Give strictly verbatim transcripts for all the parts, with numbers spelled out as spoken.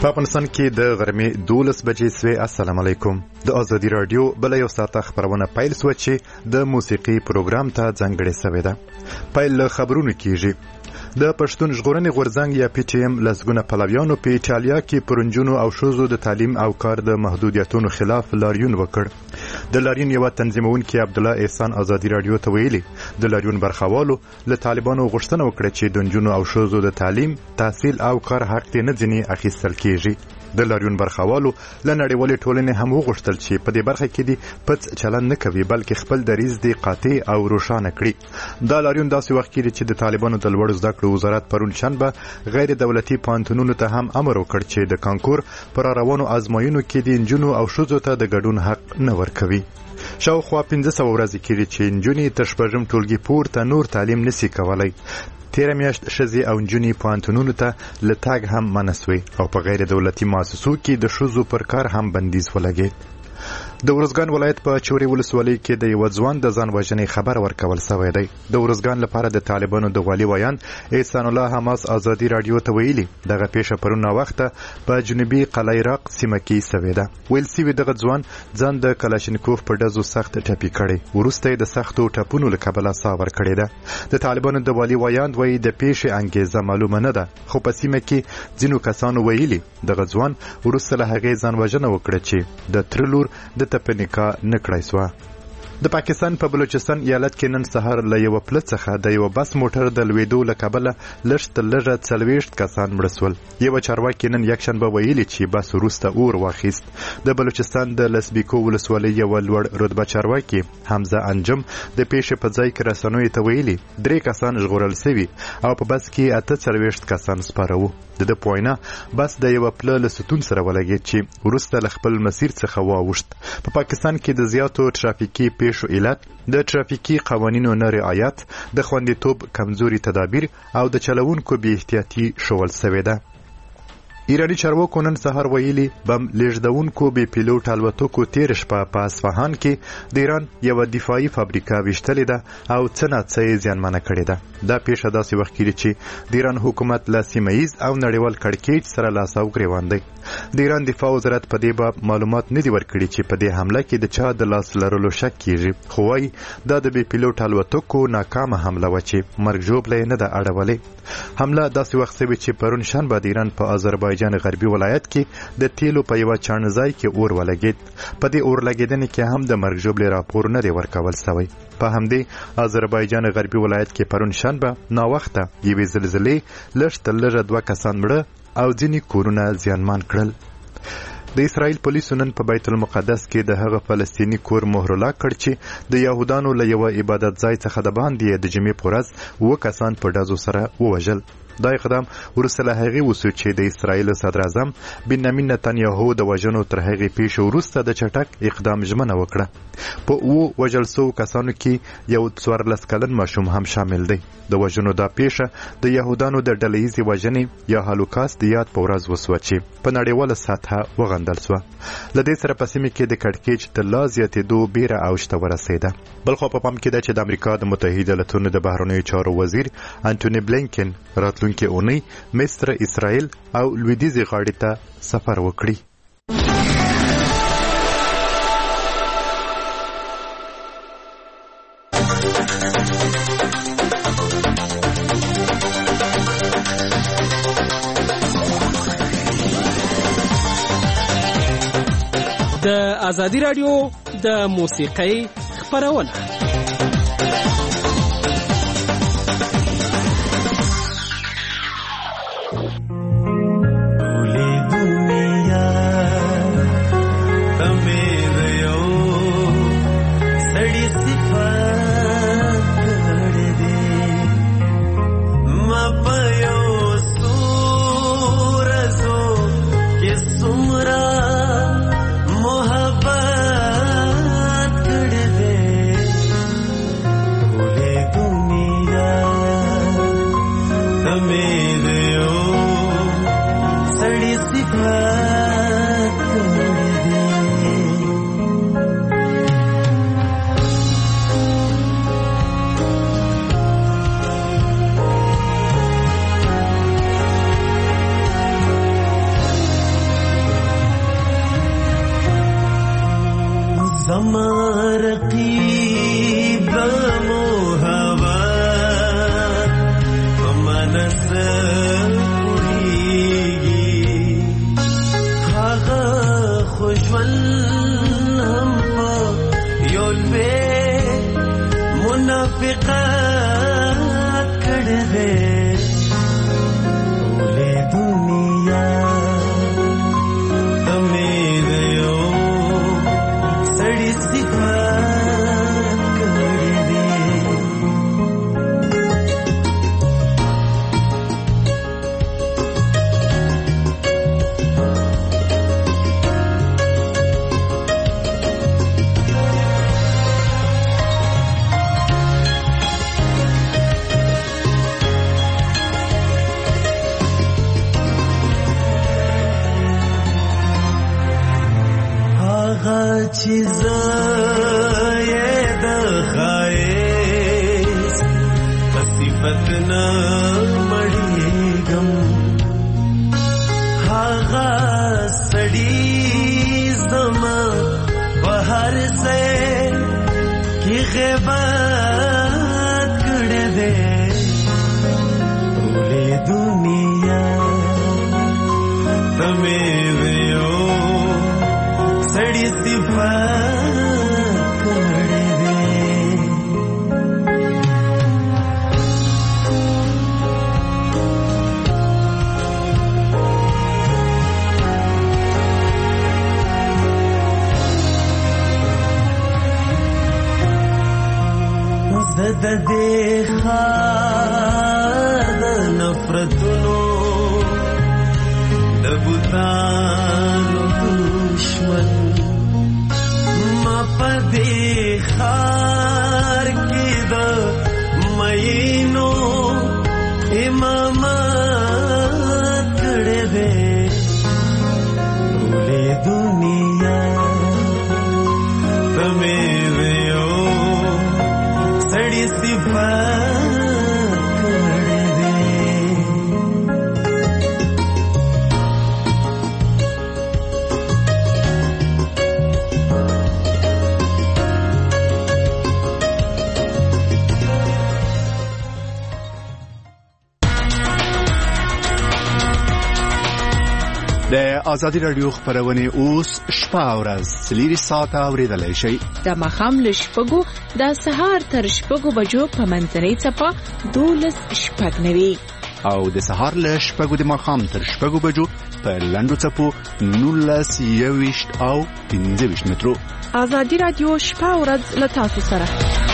په افغانستان کې د غرمې دولس بجې سوې. السلام علیکم. د ازادي رادیو بل یو ساعته خبرونه پیل سوه چې د موسیقي پروګرام ته ځانګړې سوې ده. پیل له خبرونو کیږي. د پښتون ژغورنې غورځنګ یا پی ټی ایم لسګونه پلویانو په ایټالیا کې پر نجونو او ښځو د تعلیم او کار د محدودیتونو خلاف لاریون وکړ. د لاریون یوه تنظیمونکي عبدالله احسان ازادي رادیو ته ویلي د لاریون برخوالو له طالبانو غوښتنه وکړه چې د نجونو او ښځو د تعلیم، تحصیل او کار حق یې نه ځینې اخیستل کیږي. د لاریون برخوالو له نړیوالې ټولنې هم وغوښتل چې په دې برخه کې دې پڅ چلن نه کوي بلکې خپل دریځ دې قاطع او روښانه کړي. دا لاریون داسې وخت کې چې د طالبانو د لوړو زده کړو وزارت پرون شنبه غیر دولتي پوهنتونونو ته هم امر وکړ چې د کانکور پر روانو ازموینو کې د نجونو او ښځو ته د ګډون حق نه ورکوي. شاوخوا پنځه سوه ورځې کېږي چې نجونې تر شپږم ټولګي پورته نور تعلیم نسي کولی. تیره میاشت ښځې او نجونې پوهنتونونو ته له تګ هم منع سوې او په غیر دولتي مؤسسو کې د ښځو پر کار هم بندیز ولګېد. د ورزګان ولایت په چوري ولسوالۍ کې د یوه ځوان د ځان وژنې خبر ورکول سوی دی. د ورزګان لپاره د طالبانو د والي ویان احسان الله حماس ازادي رادیو ته ویلي دغه پیښه پرون ناوخته په جنوبي قلعه عراق سیمه کې سوې ده. ویل سوي دغه ځوان ځان د کلاشینکوف په ډزو سخت ټپي کړی، وروسته یې د سختو ټپونو له کبله ساه ورکړې ده. د طالبانو د والي ویان وایي د پیښې انګیزه معلومه نه ده، خو په سیمه کې ځینو کسانو ویلي دغه ځوان وروسته له هغې ځان وژنه وکړه چې د تره لور د ته په نکاح نه کړی سوه. د پاکستان په بلوچستان ایالت کې نن سهار له یوه پله څخه د یوه بس موټر د لوېدو له کبله لږ تر لږه څلوېښت کسان مړه سول. یوه چارواکي نن یکشنبه ویلي چې بس وروسته اور واخیست. د بلوچستان د لسبیکو ولسوالۍ یوه لوړ رتبه چارواکي حمزه انجم د پیښې په ځای کې رسنیو ته ویلي درې کسان ژغورل سوي او په بس کې اته څلوېښت کسان سپاره وو. د ده په وینا بس د یوه پله له ستون سره ولګېد چې وروسته له خپل مسیر څخه واوښت. په پاکستان کې د زیاتو ترافیکي پیښو علت د ترافیکي قوانینو نه رعایت، د خوندیتوب کمزوري تدابیر او د چلوونکو بې احتیاطي ښوول سوې ده. ایراني چارواکو نن سهار ویلي بم لیږدونکو بې پیلوټ الوتکو تېره شپه په اصفهان کې د ایران یوه دفاعي فابریکه ویشتلې ده او څه ناڅه یې زیانمنه کړې ده. دا پیښه داسې وخت کېږي چې د ایران حکومت له سیمه ییز او نړیوال کړکېچ سره لاس او ګرېوان دی. د ایران دفاع وزارت په دې باب معلومات نه دي ورکړي چې په دې حمله کې د چا د لاس لرلو شک کېږي، خو وایي دا د بې پیلوټ الوتکو ناکامه حمله وه چې مرګ ژوبله یې نه ده اړولې. حمله داسې وخت سوې چې پرون شنبه د ایران په آذربایجان غربي ولایت کې د تیلو په یوه چاڼځای کې اور ولګېد. په دې اور لګېدنې کې هم د مرګ ژوبلې راپور نه دی ورکول سوی. په همدې آذربایجان غربي ولایت کې پرون شنبه ناوخته یوې زلزلې لږ تر لږه دوه کسان مړه او ځینې کورونه زیانمان کړل. د اسرائیل پولیسو نن په بیت المقدس کې د هغه فلسطیني کور مهرلا کړ چې د یهودانو له یوه عبادت ځای څخه د باندې د جمعې په ورځ اووه کسان په ډزو سره ووژل. دا اقدام وروسته له هغې وسو چې د اسرائیل صدراعظم بنیامین نتنیاهو د وژنو تر هغې پیښې وروسته د چټک اقدام ژمنه وکړه. په اوو وژل سوو کسانو کې یو څوارلس کلن ماشوم هم شامل دی. د وژنو دا پیښه د یهودانو د ډله ییزې وژنې یا هالوکاست د یاد په ورځ وسوه چې په نړیواله سطحه وغندل سوه. له دې سره په سیمه کې د کړکېچ د لا زیاتېدو بیره اوج ته ورسېده. بل خوا په پام کې ده چې د امریکا د متحده ایالتونو د بهرنیو چارو وزیر انټوني بلینکن راتلونکې اونۍ مصر، اسرائیل او لویدیځې غاړې ته سفر وکړي. د ازادي رادیو د موسیقۍ خپرونه محبت کړ دې رفقات کړه دې ټولې دنیا تمې دیو سړی صفات کړه دې چیز یہ دخائیس صفت نہ مڑی گم ہاغا سڑی زما بہر سے کی غیبات کڑ دے بھولے دنیا تمہیں سڑی صفات کڑے دے زد دے خار دا نفرتنو دبتانو دشمن پدې خار کې د مینو امامات کړه دې ټولې دنیا تمې ویو سړی صفات کړه دې د ازادي رادیو خبرونه اوس شپه او ورځ سلیری ساعت اوریدلای شي د مخام ل شپږو د سهار تر شپږو بجو په منځنۍ چپه دولس شپږ نوي او د سهار ل شپږو د مخام تر شپږو بجو په لندو چپو نولس یويشت او پنځه ویشت مترو. ازادي رادیو شپه او ورځ له تاسو سره.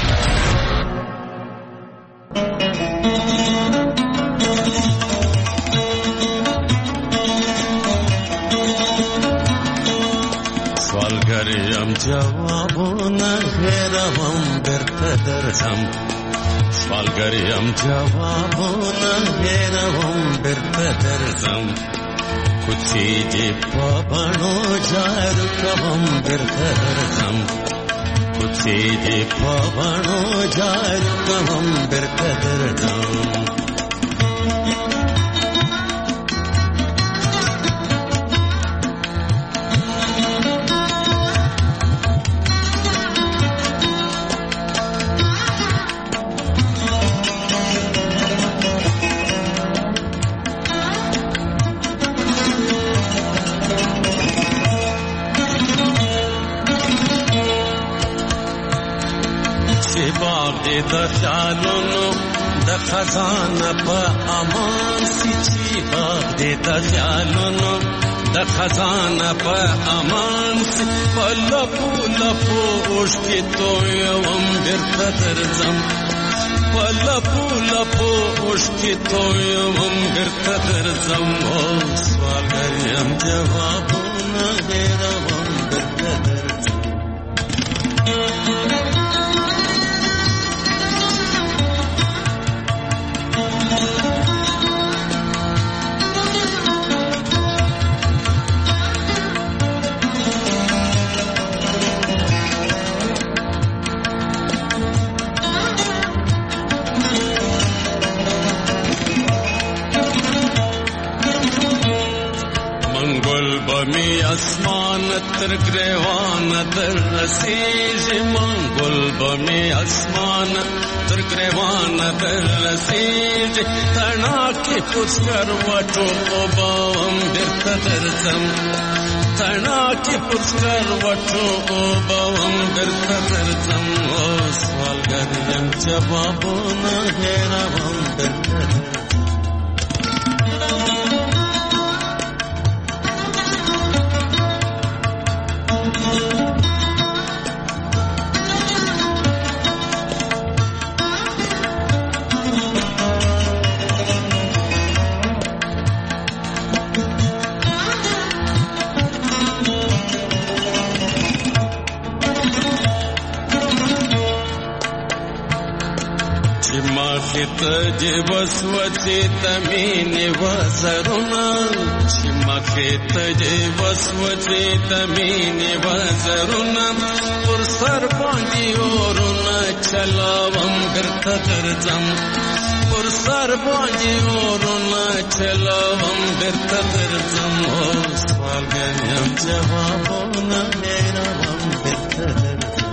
سوالګریم جوابونه هېروم درته درځم سوالګریم جوابونه هېروم درته درځم کوڅې دې په بڼو جارو کوم درته درځم کوڅې دې په بڼو جارو کوم درته درځم د خیالونو د خزانه په امان سي چې باغ دې د خیالونو د خزانه په امان سي په لپو لپو اوښکې تویوم بیرته درځم په لپو لپو اوښکې تویوم بیرته درځم او سوالګر یم جوابونه هېروم بیرته درځم بمی اسمان تر گریوان در رسیج منگل بمی اسمان تر گریوان در رسیج تنا کی پسکر وٹو اوباوم بیرته درځم تنا کی پسکر وٹو اوباوم بیرته درځم او سوالګر یم جوابونه هېروم درته تجي وسوسې تمینې وزرونه چې مخې تجي وسوسې تمینې وزرونه پر سر باندې اورونه چلاوم درته درځم پر سر باندې اورونه چلاوم درته درځم اوس سوالګر یم جوابونه هېروم درته درځم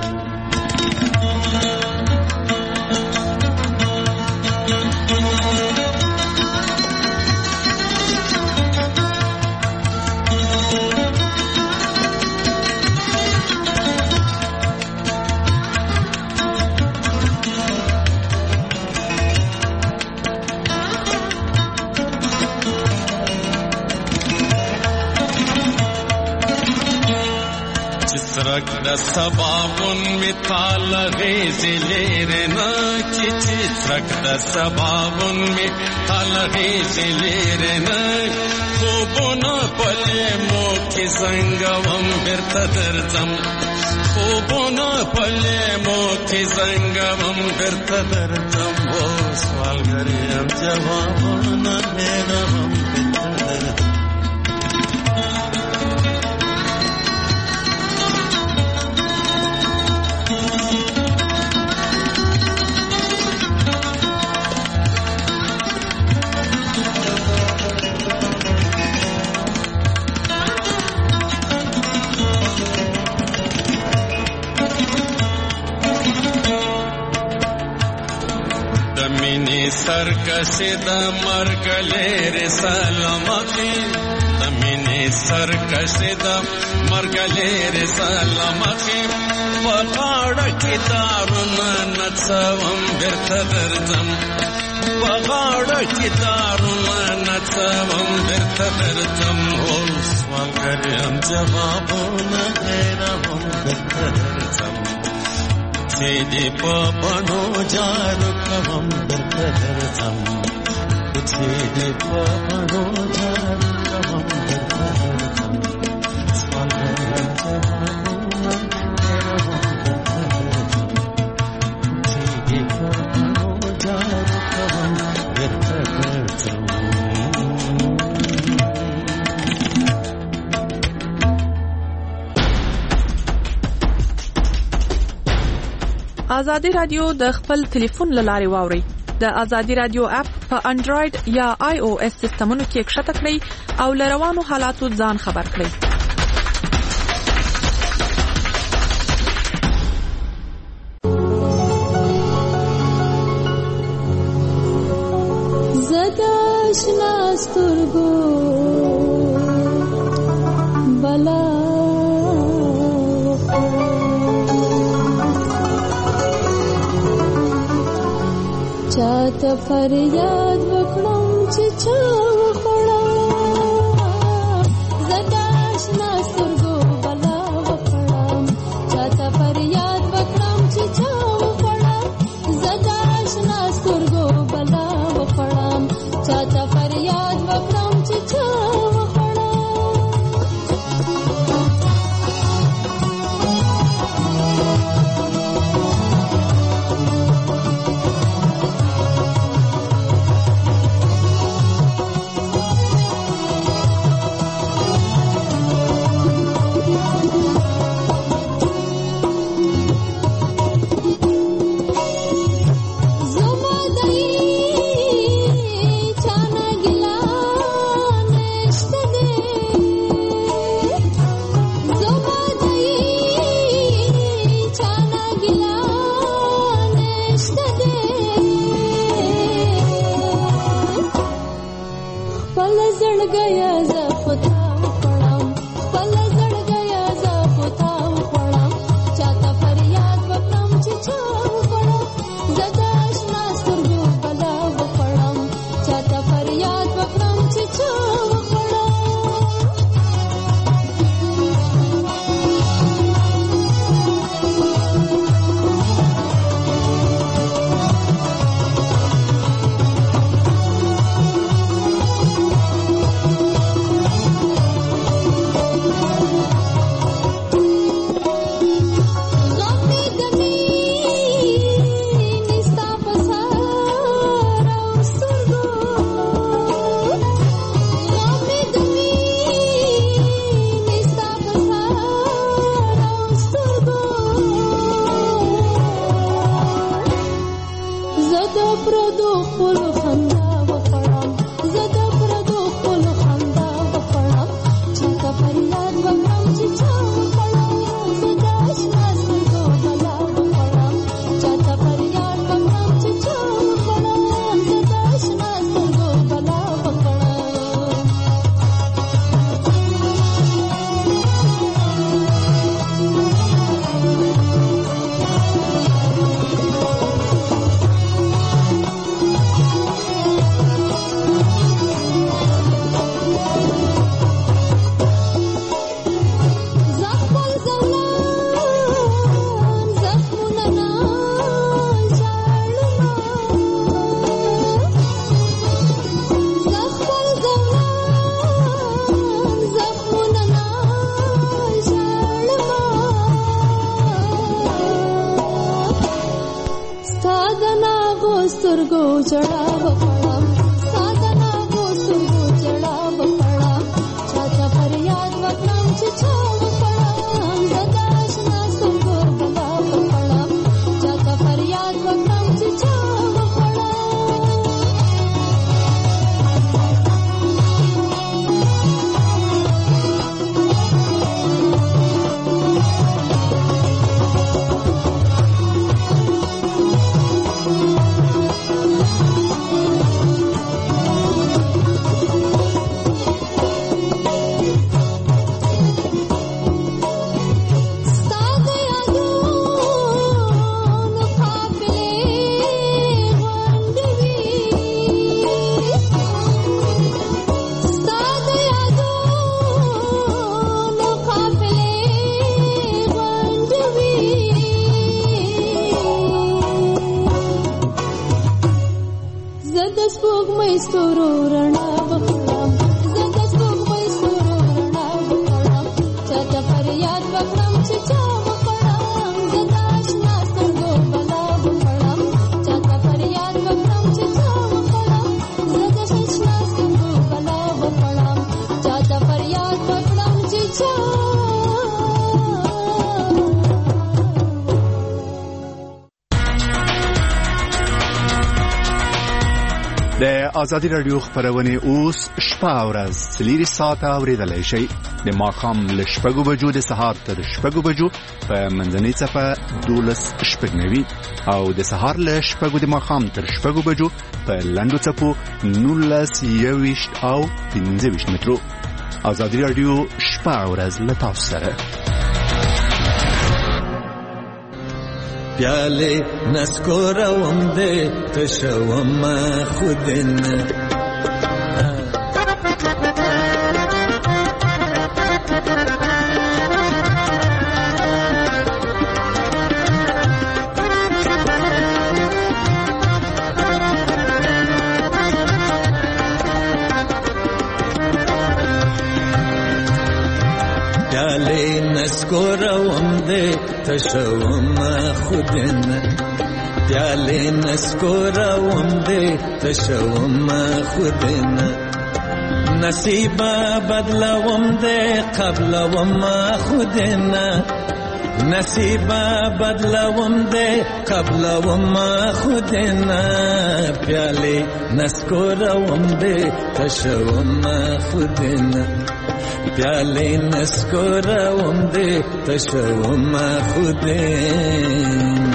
سرک د سبابون می تال غیزی لیرنا چی چی سرک د سبابون می تال غیزی لیرنا خوبونا پلی موکی زنگوم برتا درزم خوبونا پلی موکی زنگوم برتا درزم و سوال گریم جوابونا میروم برتا درزم سرکشی دا مرگ لیر سلامتی دمینی سرکشی دا مرگ لیر سلامتی وغاڑا کی دارونا نڅوم برتا درځم وغاڑا کی دارونا نڅوم برتا درځم اوس سوالګر یم جوابونه هېروم برتا درځم چې دې په بڼو جارو کوم درته درځم چې دې په بڼو جارو کوم درته درځم سوالګر یم جوابونه هېروم درته درځم چې دې په بڼو جارو کوم درته درځم ازادي رادیو د خپل ټلیفون لارې واوري د ازادي رادیو اپ په انډراید یا آی او اس سیستمونو کې کښته کړئ او لروانو حالاتو ځان خبر کړئ زدا شناسترګو بلا چاته فریاد وکړم چې چا وخړم زدا شنا سترګو بلا وکړم چاته فریاد وکړم چې چا وخړم زدا شنا سترګو بلا وکړم چاته فریاد وکړم چې چا خپلو خندا وکړم زه د پردو خپلو خندا وکړم چاته فریاد وکړم چې چا وکړم زه د اشنا سترګو بلا وکړم چاته فریاد وکړم چې چا وکړم زه د اشنا سترګو بلا وکړم سترګو جړا وکړم سادنا کو سترګو جړا وکړم چاته فریاد وکړم چې چا وکړم زه د اشنا سترګو بلا وکړم چاته فریاد وکړم چې چا ستورو رڼا وکړم زه د سپوږمۍ ستورو رڼا وکړم چاته فریاد وکړم چې چا وکړم زه د اشنا سترګو بلا وکړم چاته فریاد وکړم چې چا وکړم زه د اشنا سترګو بلا وکړم چاته فریاد وکړم چې چا د ازادي رادیو خبرونه اوس شپه او ورځ سلیری ساعته اوریدلای شي د ماښام له شپږو بجو د سهار تر شپږو بجو په منځنۍ صفه دولس شپږنوي او د سهار له شپږو د ماښام تر شپږو بجو په لنډو څپو نولس یويشت او پنځه ویشت مترو. ازادي رادیو شپه او ورځ له تاسو سره. प्याले नस्कोरवम दे तशवम खुदिन प्याले नस्कोरवम दे तशवम खुदिन प्याले नस्कोरवम दे तशवम खुदिन नसीबा बदलवम दे कबलवम खुदिन नसीबा बदलवम दे कबलवम खुदिन प्याले नस्कोरवम दे तशवम खुदिन प्याले नस्कोरवम दे तशवम खुदिन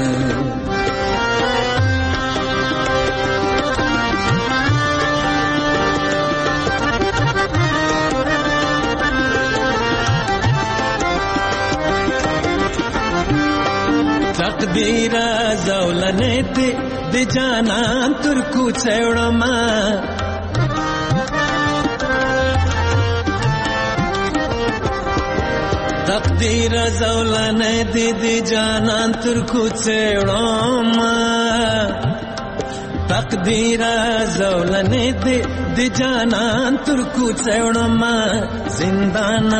तकदीर जौलने दे दे जाना तुरकू चेवड़मा तकदीर जौलने दे दे जाना तुरकू चेवड़मा तकदीर जौलने दे दे जाना तुरकू चेवड़मा जिंदाना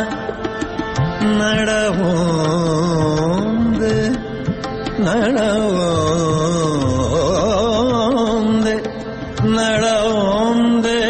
नड़वोंदे नड़वोंदे नड़वोंदे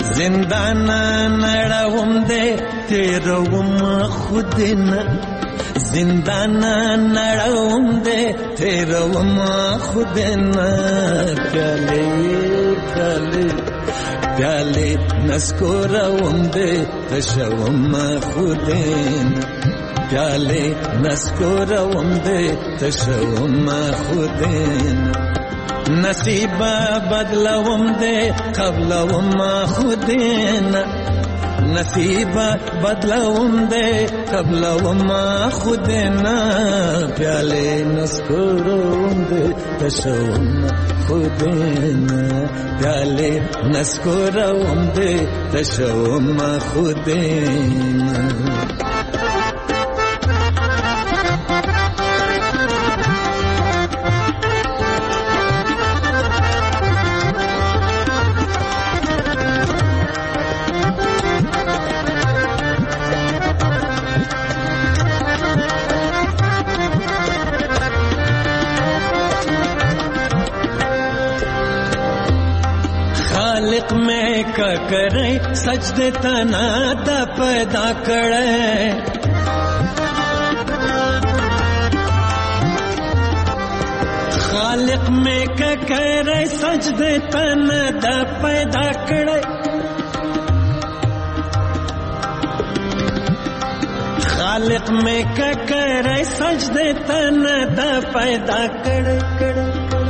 जिंदाना नड़वोंदे तेरवम खुदिन زندان نړوم دې تیروم خود نه پیالې پیالې پیالې نسکوروم دې تشوم خود نه پیالې نسکوروم دې تشوم خود نه نصیب بدلوم دې قبلوم خود نه نصیب بدلوم دے قبلوم خود نا پیالے نسکوروم دے تشوم خود نا پیالے نسکوروم دے تشوم خود نا خالق میں کا کرے سجدے تنا دا پیدا کرے خالق میں کا کرے سجدے تنا دا پیدا کرے خالق میں کا کرے سجدے تنا دا پیدا کرے کرے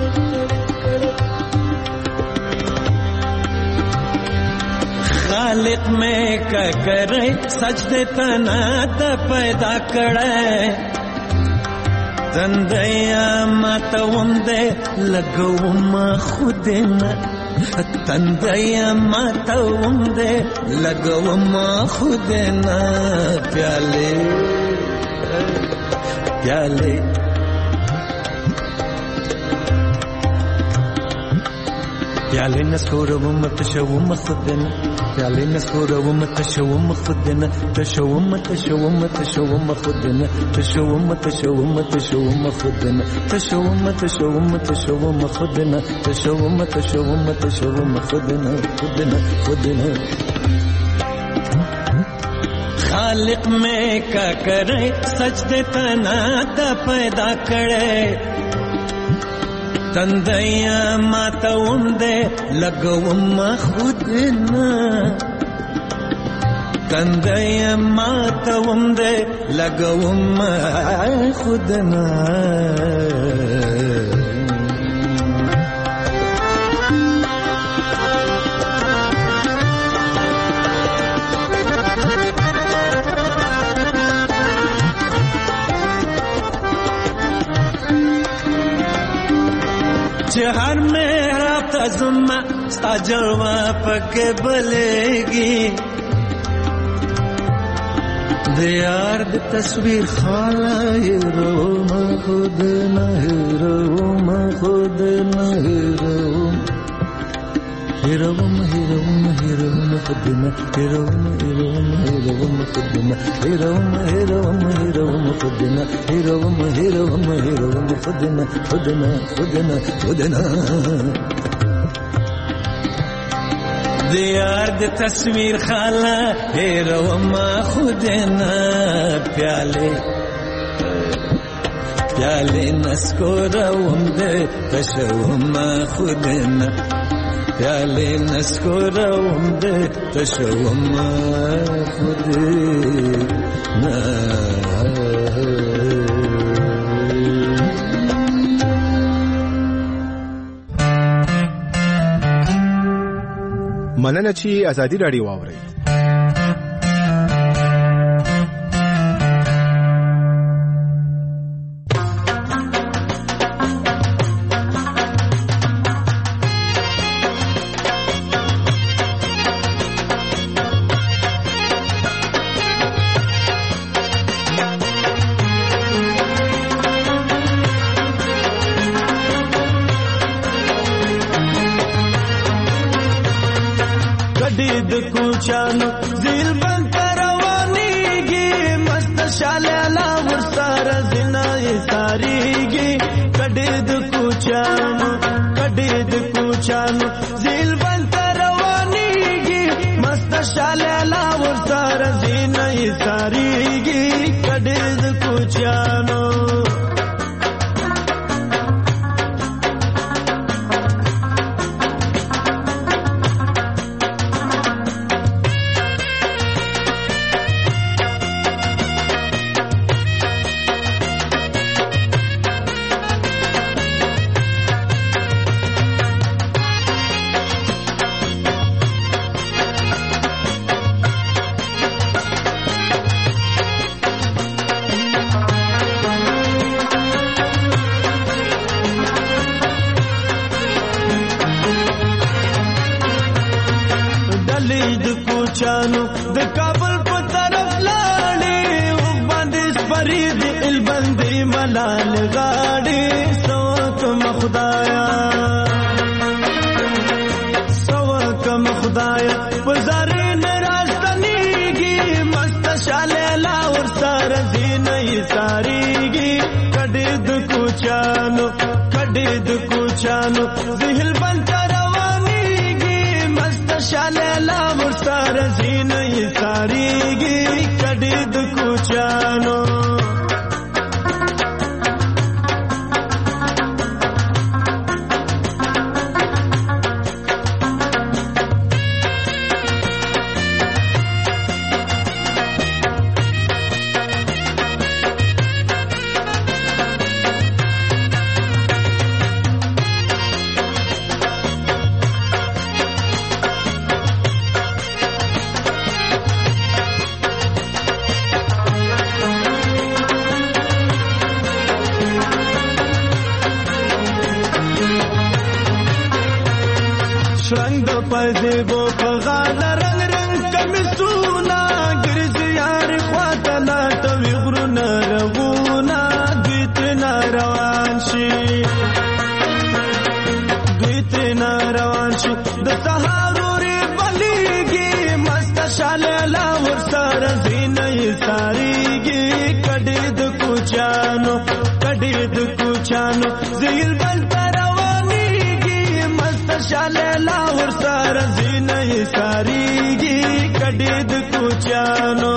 خالق میں کا کرے سجدے تنا دا پیدا کرے تندیا ماتوم دے لگوم خود نا تندیا ماتوم دے لگوم خود نا پیالے پیالے پیالے نسکوروم تشوم خود نا پیالے نسکوروم تشوم خود نا تشوم تشوم تشوم خود نا تشوم تشوم تشوم خود نا تشوم تشوم تشوم خود نا تشوم تشوم تشوم خود نا خود نا خود نا خالق میں کا کرے سجدے تنا دا پیدا کرے تندیا ماتوم دے لگوم خود نا تندیا ماتوم دے لگوم خود نا ہر میرا تزمہ ستا جلوہ پک بلے گی دیار دی تصویر خالا ہیروم خود نہ ہیروم خود نہ ہیروم ہیروم ہیروم ہیروم خود نہ ہیروم ہیروم ہیروم خود نہ ہیروم ہیروم ہیروم خود نہ ہیروم ہیروم ہیروم خود نہ خود نہ خود نہ خود نہ دیار دی تصویر خالا ہیروم خود نہ پیالے پیالے نسکوروم دے تشوم خود نہ پیالے نسکوروم دے تشوم خود نا مننه چې ازادي راډیو واورئ. کوچانو زیل بند روانیږي مست شالالا ورسره زنای ساریږي کډې د کوچانو کډې د کوچانو زیل بند روانیږي مست شالالا ورسره زنای ساریږي کډې د کوچانو کوچانو د کابل په طرف لاړې او باندې فرید البندي ملال غاړي سوکم خدایا سوکم خدایا وزارې نراستنیږي مست شاله لا ور سره دیني ساریږي کډې د کوچانو کډې د کوچانو زهل بند روانيږي مست شاله لا ور سره دیني ساریږي کډې د کوچانو شرنگ دو پایزه بو پغال رنگ رنگ کمیسونا گرزیار خواتلا توی غرون روونا دویتنا روان شی دویتنا روان شی د سهاروري بلیگی مست شاله لا ورسر زینې ساریگی کډې د کوچانو کډې د کوچانو زیل بل شاله لا ور سره زینې ساریږي کډې د کوچانو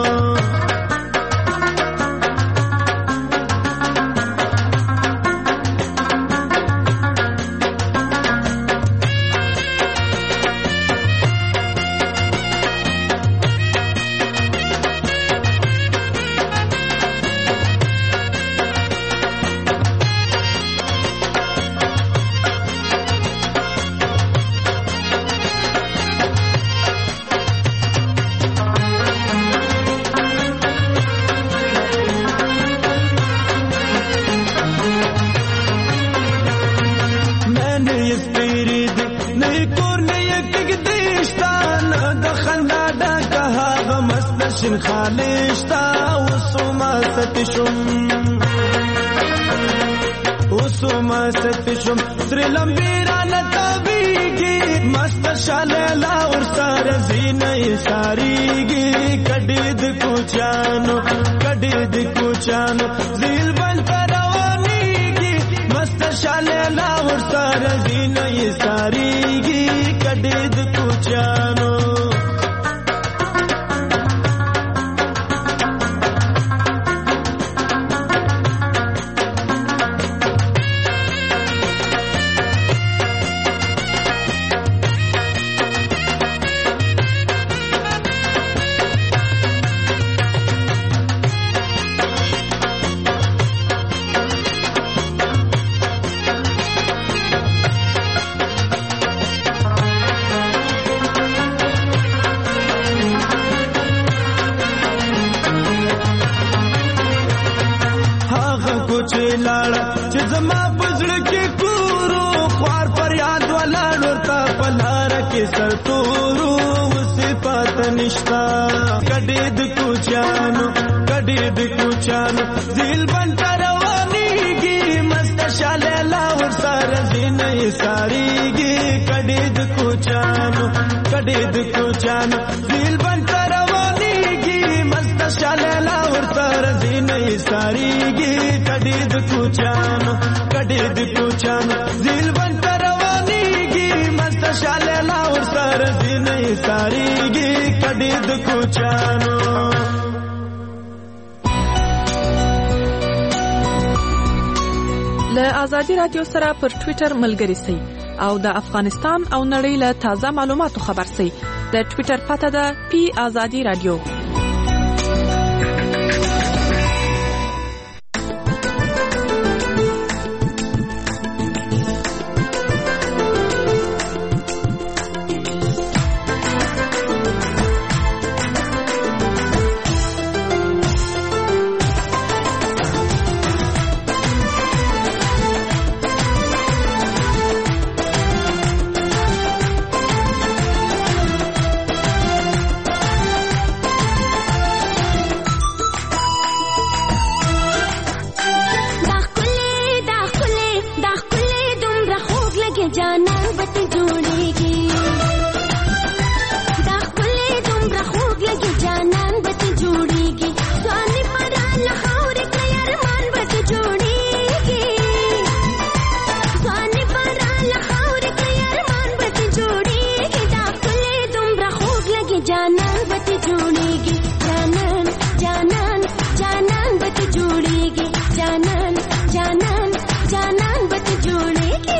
شن خالشتا وسوما ستشم وسوما ستشم تر لمبیرا نتابیگی مست شاله لا ور سره زینې ساریگی کډې د کوچانو کډې د کوچانو زیل بل روانيږي مست شاله لا ور سره زینې ساریگی کډې د کوچانو لاړه چې زما پزړه کې کورو خوار پر یاد ولاړ ورته پلار کې سرتورو صفات نشتا کډې د کوچانو کډې د کوچانو زیل بن روانيږي مست شاله لا ور سره زینې ساریږي کډې د کوچانو کډې د کوچانو زیل بن روانيږي مست شاله لا ور سره زینې ساریږي کډې د کوچانو کډې د کوچانو زیل بن روانيږي مست شاله لا ور سره زینې ساریږي کډې د کوچانو له آزادي رادیو سره پر ټوئیټر ملګری سئ او د افغانستان او نړۍ له تازه معلوماتو خبر سئ د ټوئیټر پته ده پی آزادي رادیو جانان بت جوړيږي دا خپلې دومره خوږ لګي جانان بت جوړيږي ځواني پران خاورې کړی ارمان بت جوړيږي ځواني پران خاورې کړی ارمان بت جوړيږي دا خپلې دومره خوږ لګي جانان بت جوړيږي جانان جانان جانان بت جوړيږي جانان جانان جانان بت جوړيږي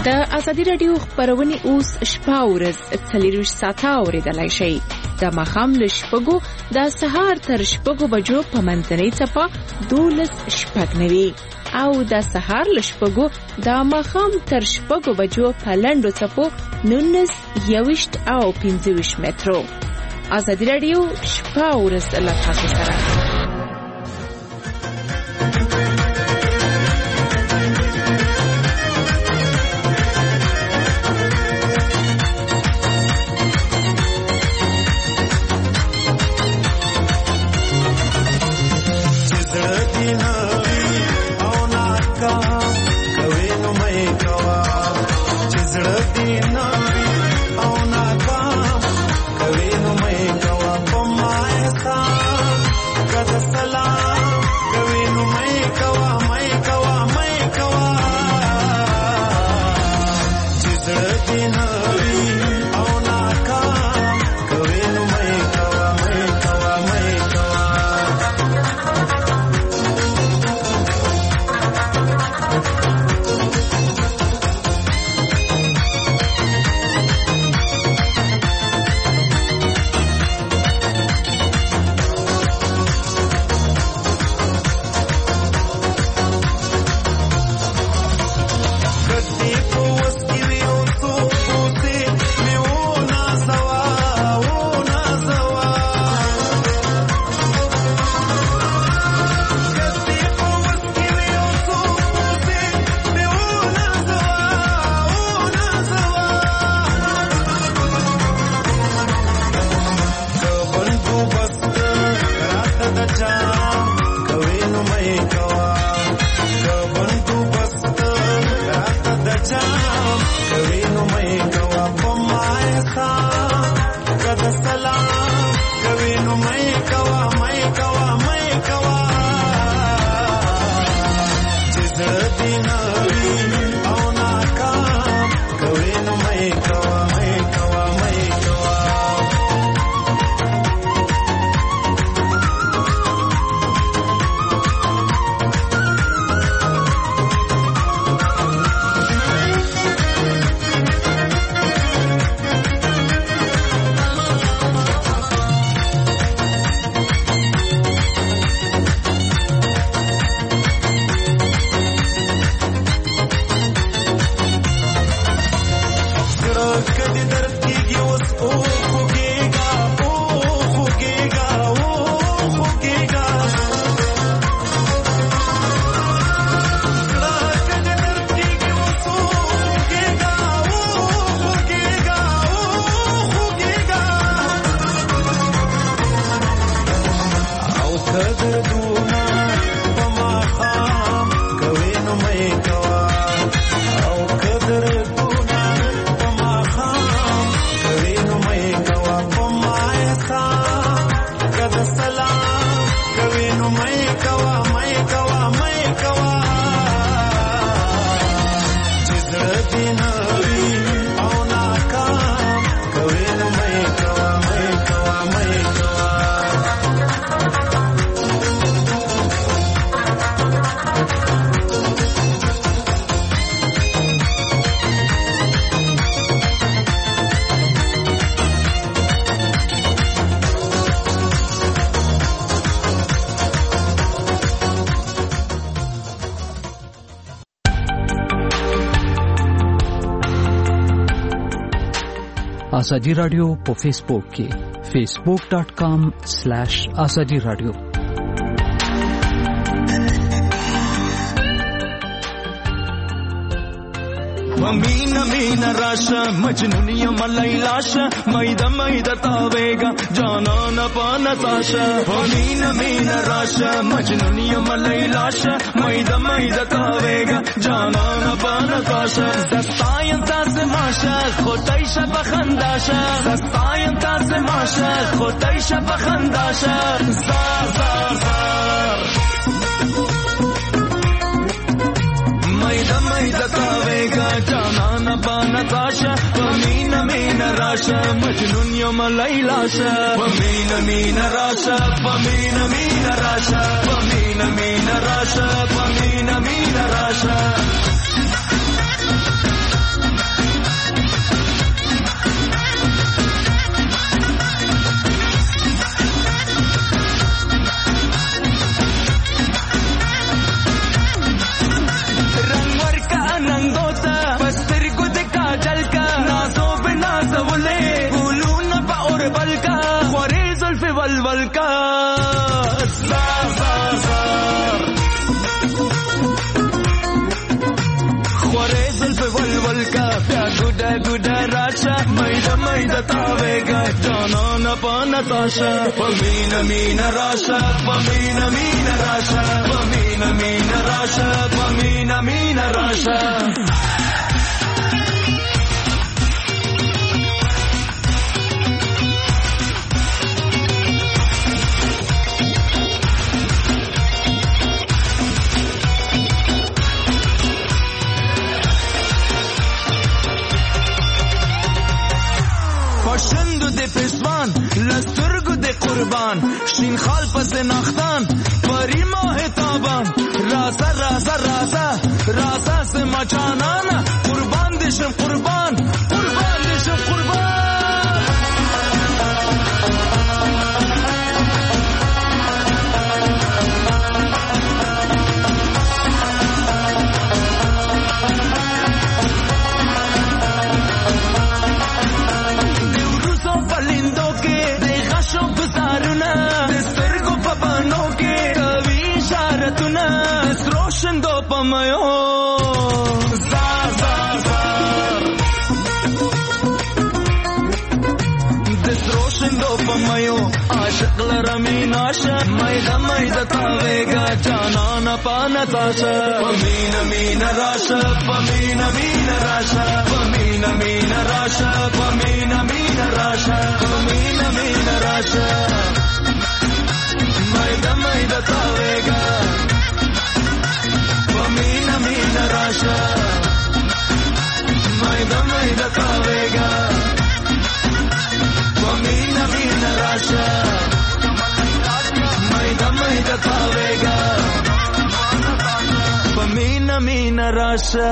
د ازادي رادیو خبرونه اوس شپه ورځ څلور ساعته اوریدلای شئ. د ماښام له شپږو د سهار تر شپږو بجو په منځنۍ څپه دولس شپږ نوي او د سهار له شپږو د ماښام تر شپږو بجو په لنډو څپو نولس یویشت او پنځه ویشت مترو. ازادي رادیو شپه ورځ له تاسو سره. ازادي رادیو په فیسبوک کې facebook dot com slash azadi radio. Amina Amina Rasha Majnuniya Malailasha Maida Maida Tavega Jana na Pana Sasha. Amina Amina Rasha Majnuniya Malailasha Maida Maida Tavega Jana na Pana Sasha. Zastayan tas Masha Khotaisha Bakhandasha. Zastayan tas Masha Khotaisha Bakhandasha. Zar zar zar Maida Maida Tavega Jana na Pana Sasha. Amina Amina Rasha Majnuniya Malailasha. Amina Amina Rasha Amina Amina Rasha Amina Amina Rasha Amina Amina Rasha دتا ویگا جانان پانتاشا پمین مین راشا پمین مین راشا پمین مین راشا پمین مین راشا شندو د پسوان لسترگو د قربان شین خال پس نختان پری ماه تابان راسا راسا راسا راسا سے مچانانا قربان دشم قربان قربان دشم قربان Roshendo pamayo zar zar zar des roshendo pamayo aashiq laramin asha maida maida tavega janana panatasha pamina mina rasha pamina mina rasha pamina mina rasha pamina mina rasha pamina mina rasha maida maida tavega Pamina mina rasha maida maida tavega Pamina mina rasha maida maida tavega Pamina mina rasha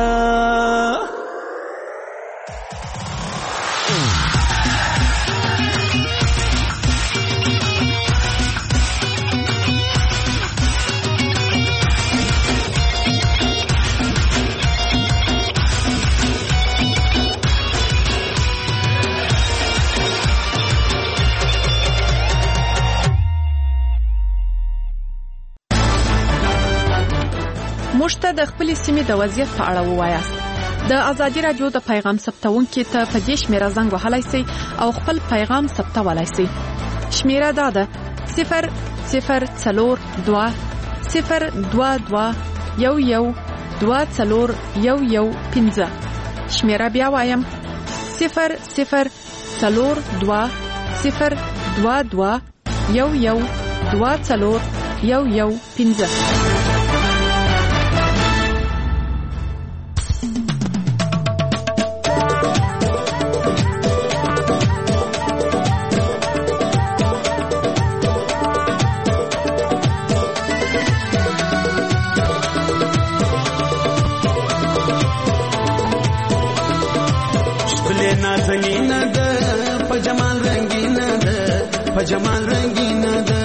موږ ته د خپلې سیمې د وضعیت په اړه ووایاست. د ازادي رادیو د پیغام ثبتونکي ته په دې شمیره زنګ وهلی سئ او خپل پیغام ثبتولی سئ. شمیره دا ده صفر صفر څلور دوه صفر دوه دوه یو یو دوه څلور یو یو پنځه. شمیره بیا وایم صفر صفر څلور دوه صفر دوه دوه یو یو دوه څلور یو یو پنځه. جمال رنگینا ده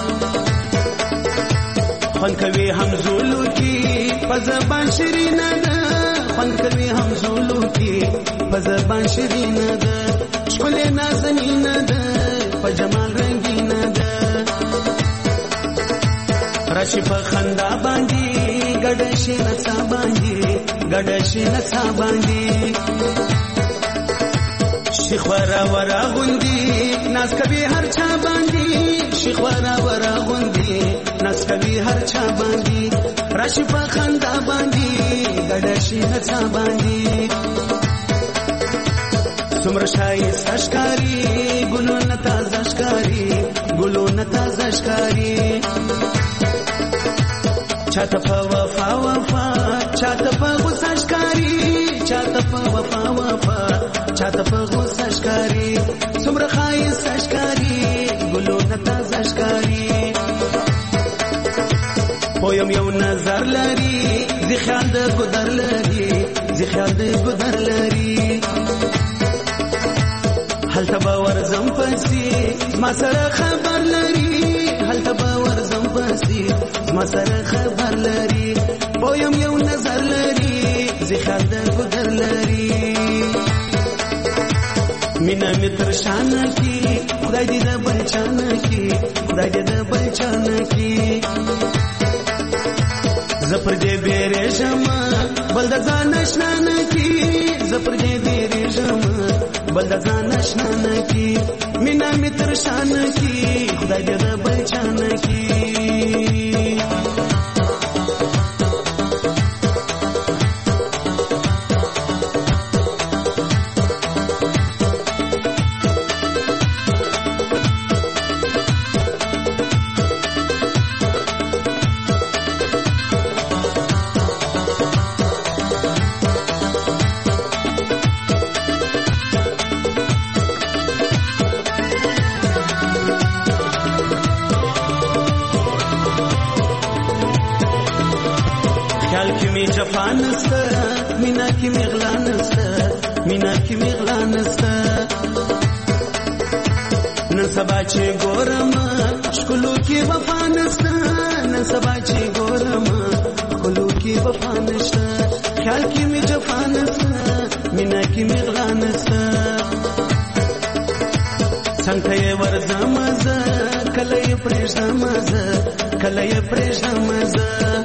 خوان کوي همزولو کی پزبان شیرینا ده خوان کوي همزولو کی پزبان شیرینا ده شکل نازنینا ده پجمال رنگینا ده راشي په خندا باندې ګډشي نڅا باندې ګډشي نڅا باندې شیخ ورا ورا غوندي ناز کوي هر چا باندې شیخ ورا ورا غوندي ناز کوي هر چا باندې راشي په خندا باندې ګډشي نڅا باندې څومره شایسته ښکاري ګلونه تازه ښکاري ګلونه تازه ښکاري چاته په وفا وفا چاته په غوسه ښکاري چاته په وفا وفا چاته په غوسه ښکاري څومره ښایسته ښکاري ګلونه تازه ښکاري پویم یو نظر لري زی خیال د ګدر لري زی خیال د ګدر لري هلته به ورځم پسې ما سره خبر لري هلته به ورځم پسې ما سره خبر لري پویم یو نظر لري زی خیال د ګدر لري مینا می تر شان کی خدای دې د بچان کی خدای دې د بچان کی زپر دې بیره شمه بل د ځان نشنان کی زپر دې بیره شمه بل د ځان آشنا نه کی مینا می تر شان کی خدای دې د بل چان کی جفانستا مینا کی مغلانستا مینا کی مغلانستا نن سبا چې ګورم شکلو کې وفانستا نن سبا چې ګورم شکلو کې وفانستا خیال کې می جفانستا مینا کی مغلانستا څنګه یې ورځم زه کله یې پرېږدم زه کله یې پرېږدم زه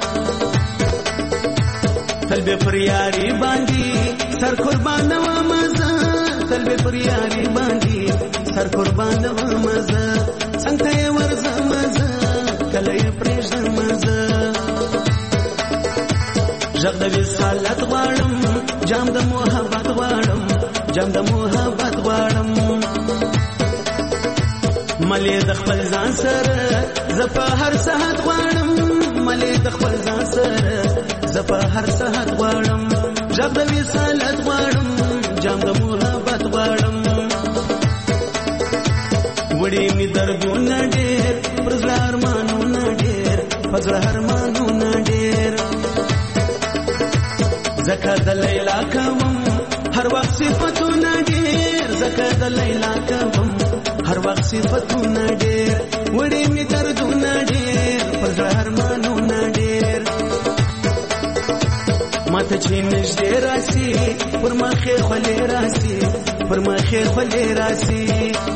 تلبه پر یاری باندې سر قربان و مزه تلبه پر یاری باندې سر قربان و مزه څنګه یې ورځه مزه کله یې پرېږدم مزه ژغ د وصالت غواړم جام د محبت غواړم جام د محبت غواړم ملي د خپل ځان سره زه په هر ساعت غواړم ملي د خپل ځان سره زه په هر ساعت غواړم ژغ د وصالت غواړم جام د محبت غواړم وړي می دردونه ډېر پر زړه ارمانونه ډېر پر زړه ارمانونه ډېر زکه د لیلا کوم هر وخت صفتونه ډېر زکه د لیلا کوم هر وخت صفتونه ډېر وړي می دردونه ډېر پر زړه ارمانونه ډېر ماته چې نږدې راسي پر مخې خولې راسي پر مخې خولې راسي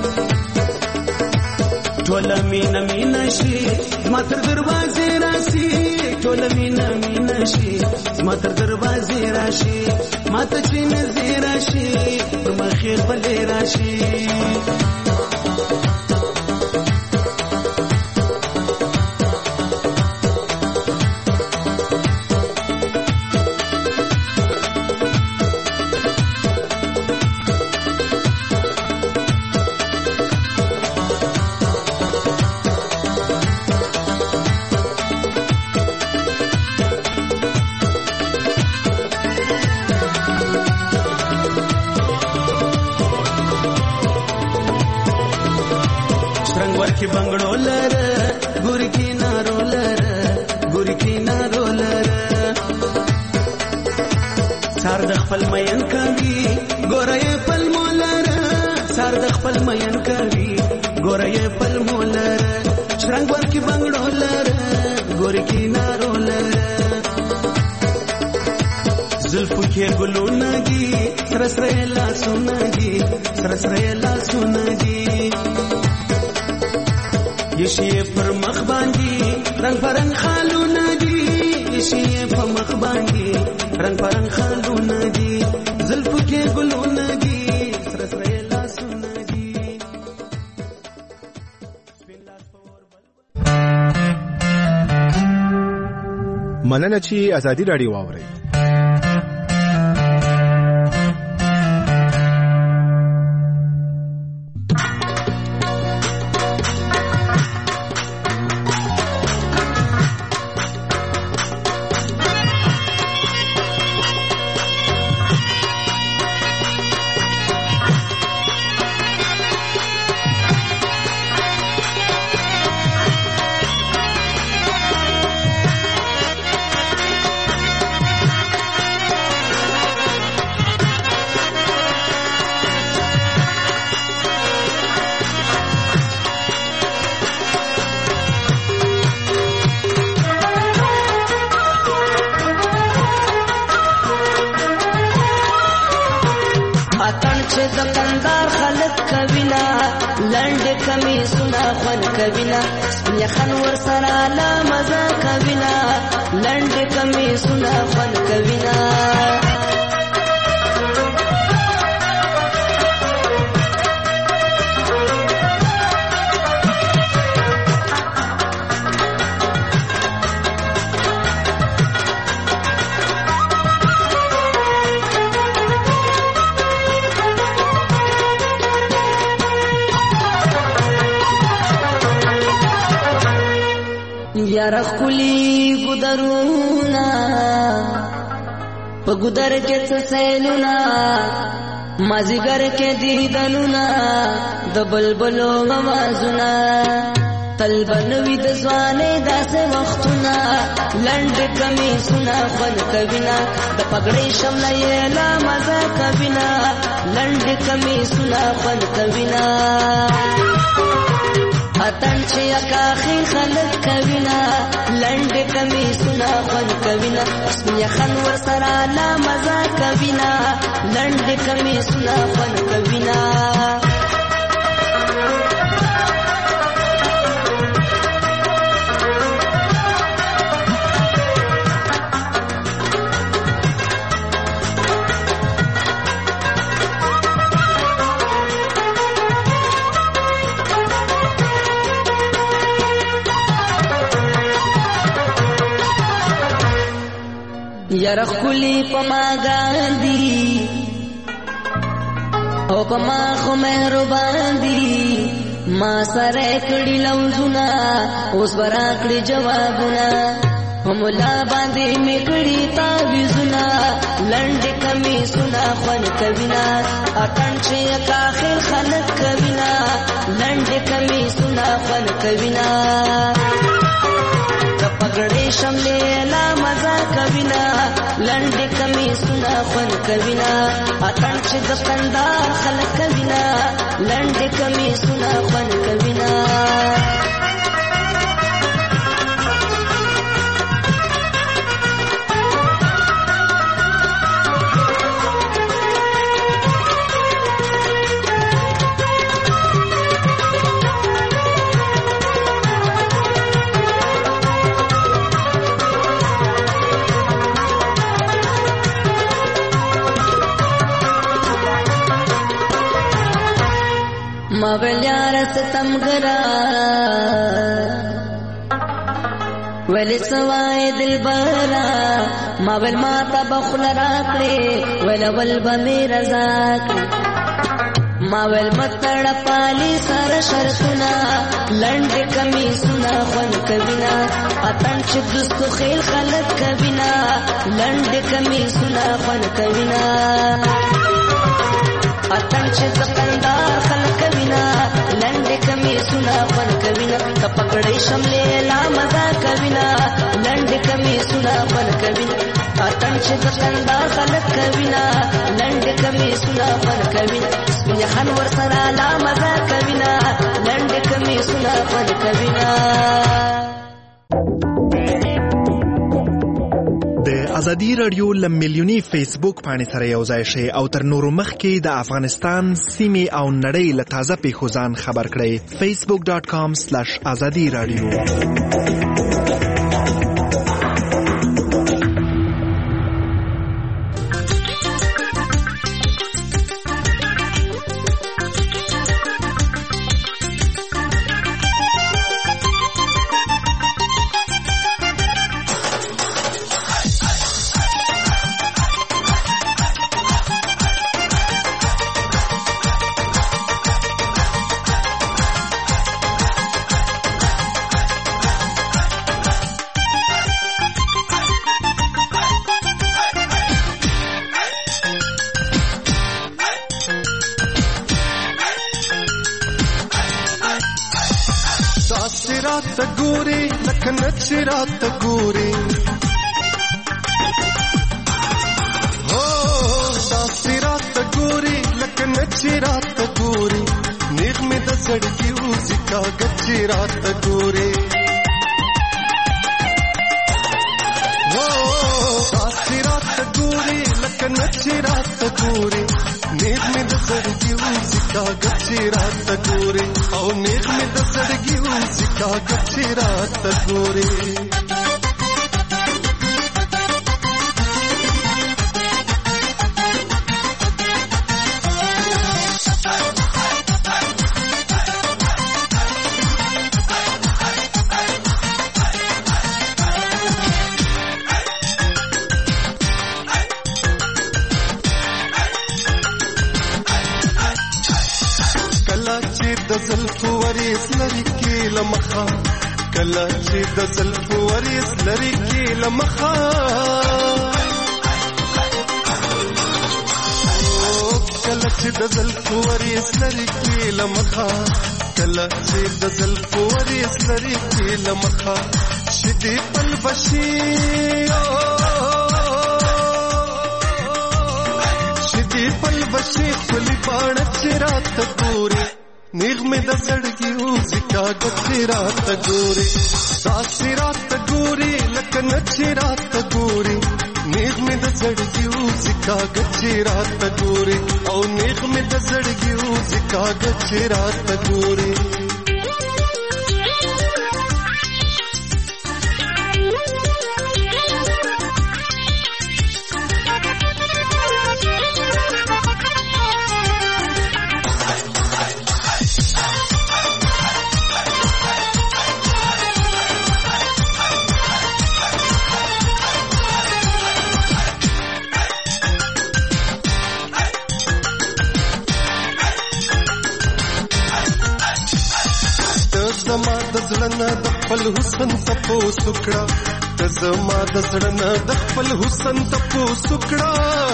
ټوله مینه مینه شي زما تر دروازې راسي ټوله مینه مینه شي زما تر دروازې راشي ماته چې نږدې راشي پر مخې خولې راشي की बंगड़ो लर गुर की नारो लर गुर की नारो लर सार د خپل مین کوي ګورې پل مولر سار د خپل مین کوي ګورې پل مولر شرنګ ور کی بنگړو لر ګور کی نارو لر زلفو کې ګلونه دي سر سر لا سونه دي سر سر لا سونه دي یشي پر مخ باندې رنگ پرنګ خالونه دي یشي په مخ باندې رنگ پرنګ خالونه دي زلفو کې ګلونه دي سر سر لاسونه دي مننه چې ازادي راډیو واوري کوینا یخن ور سره لا مزه کوینا لند کمی سنا فن یار خلی ګدرونا په ګدر کې څه سیلونا مازیګر کې دیدنونا د بلبلو آوازونه تل بنوي د ځواني داسې وختونه لنډ کمی سنا خپل کوینا د پګړې شمله یې لا مزه کوینا لنډ کمی سنا خپل کوینا اتن چې اکاخي خلک کوینا لنډ کمی سنا خپل کوینا اسمي خن ور سره لا مزه کوینا لنډ کمی سنا خپل کوینا یار خلی پما گاندی او پما خو مهربان دی ما سره کړي لوزونه اوس ورا کړي جوابونه هملا باندې میکړي تعویذونه لنډ کمی سنا خون کوینا اتن چې اخر خلک کوینا لنډ کمی سنا خون کوینا پګړې شملې لا مزه کوینا لنډ کمی سنا خون کوینا اتن چې د کندار خلک کوینا لنډ کمی سنا خون کوینا ماول یار ستم گرا ولی سوائے دل برا ماول ماتا بخل راکڑے ولا ولبا میرا زاکڑے ماول متڑ پالی سر شرطنا لنڈ کمی سنا خون کبینا اتن چدستو خیل خلق کبینا لنڈ کمی سنا خون کبینا اتن چې زقندار خلک کوینا لنډ کمی سنا خون کوینا کپکړې شملې لا مزه کوینا لنډ کمی سنا خون کوینا اتن چې زقندار خلک کوینا لنډ کمی سنا خون کوینا سپین خان ور سره لا مزه کوینا لنډ کمی سنا خون کوینا ازادي رادیو له میلیوني فیسبوک باندې سره یو ځای شي او تر نورو مخکې د افغانستان سیمې او نړۍ له تازه پیښو ځان خبر کړئ facebook dot com slash azadi radio रात गोरी हो दासी रात गोरी लकन अच्छी रात गोरी नीक में द सड़की उसी का गच्ची रात गोरी हो दासी रात गोरी लकन अच्छी रात गोरी नीक में द सड़की उसी का गच्ची रात गोरी और नीक में द सड़की उसी का गच्ची रात गोरी کله چې د زلفو وریس لري کې لمخه کله چې د زلفو وریس لري کې لمخه کله چې د زلفو وریس لري کې لمخه شدي پل بشي شدي پل بشي خلی باڼ چې رات ګوري نیغ میں د زړګي اوسې کاږه چې رات ګوري داسې رات ګوري لکه نه چې رات ګوري نیغ میں د زړګي اوسې کاږه چې رات ګوري او نیغ میں د زړګي اوسې کاږه چې رات ګوري د خپل حسن تپو سکړه ته زما د زړه نه د خپل حسن تپو سکړه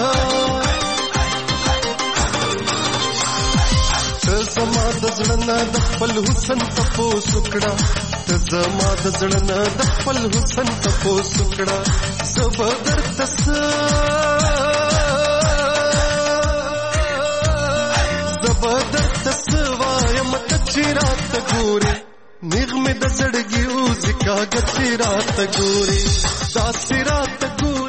ته زما د زړه نه د خپل حسن تپو سکړه ته زما د زړه نه د خپل حسن تپو سکړه زبردر تس زبردر تس وایم ته چې رات ګوري نیغ میں د زړګي اوسې کاږه چې رات ګوري داسې رات ګوري